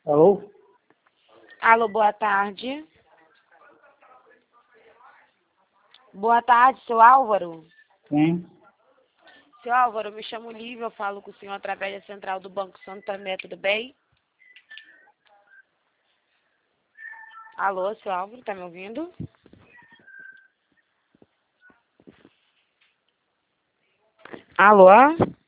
Alô? Alô, boa tarde. Boa tarde, seu Álvaro. Quem? Seu Álvaro, eu me chamo Lívia, eu falo com o senhor através da central do Banco Santander, tudo bem? Alô, seu Álvaro, tá me ouvindo? Alô?